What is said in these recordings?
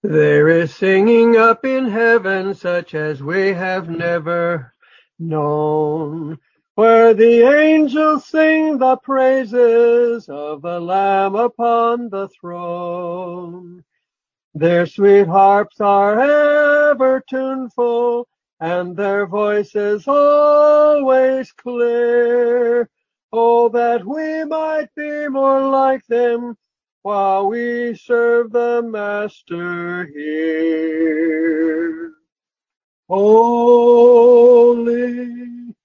There is singing up in heaven such as we have never known, where the angels sing the praises of the Lamb upon the throne. Their sweet harps are ever tuneful, and their voices always clear. Oh, that we might be more like them, while we serve the Master here. Holy,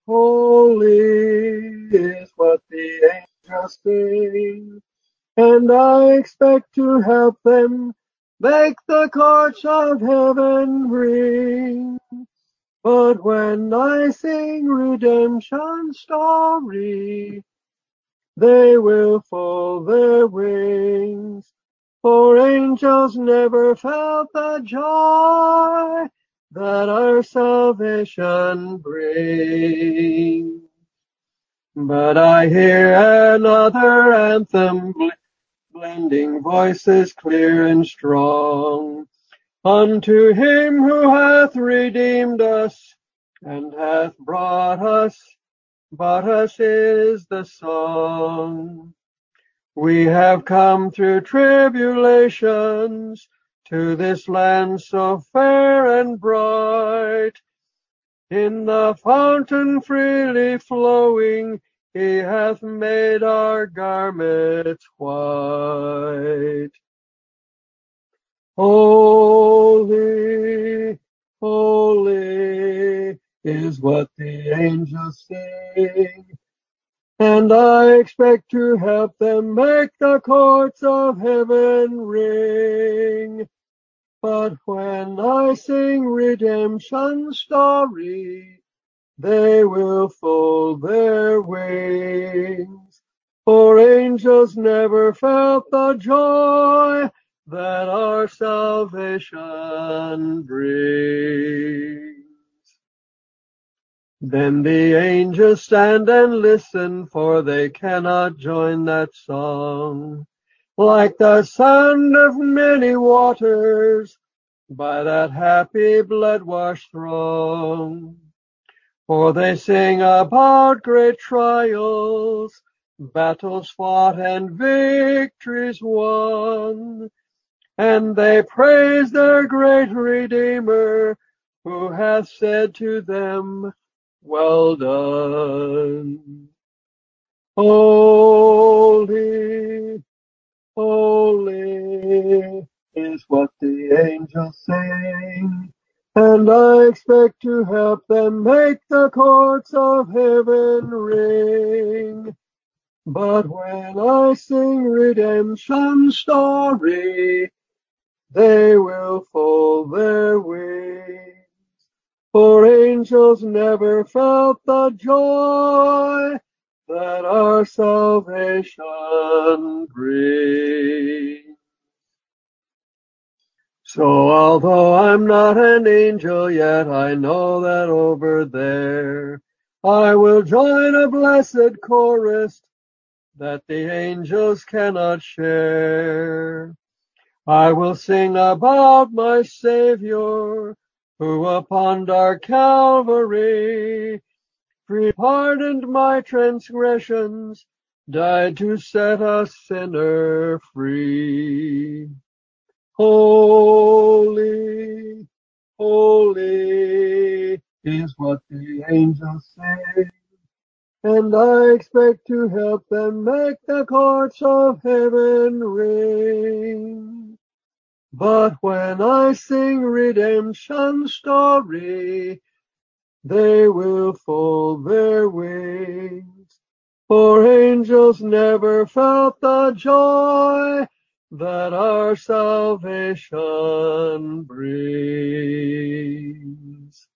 holy is what the angels sing, and I expect to help them make the courts of heaven ring. But when I sing redemption's story, they will fold their wings, for angels never felt the joy that our salvation brings. But I hear another anthem, blending voices clear and strong. Unto him who hath redeemed us and hath brought us is the song. We have come through tribulations to this land so fair and bright. In the fountain freely flowing, he hath made our garments white. Holy, holy is what the angels sing, and I expect to help them make the courts of heaven ring. But when I sing redemption's story, they will fold their wings, for angels never felt the joy that our salvation brings. Then the angels stand and listen, for they cannot join that song. Like the sound of many waters by that happy blood-washed throng. For they sing about great trials, battles fought and victories won. And they praise their great Redeemer, who hath said to them, well done. Holy, holy is what the angels sing, and I expect to help them make the courts of heaven ring. But when I sing redemption's story, they will fold their wings, for angels never felt the joy that our salvation brings. So although I'm not an angel yet, I know that over there I will join a blessed chorus that the angels cannot share. I will sing about my Savior, who upon dark Calvary pardoned my transgressions, died to set a sinner free. Holy, holy is what the angels say, and I expect to help them make the courts of heaven ring. But when I sing redemption's story, they will fold their wings, for angels never felt the joy that our salvation brings.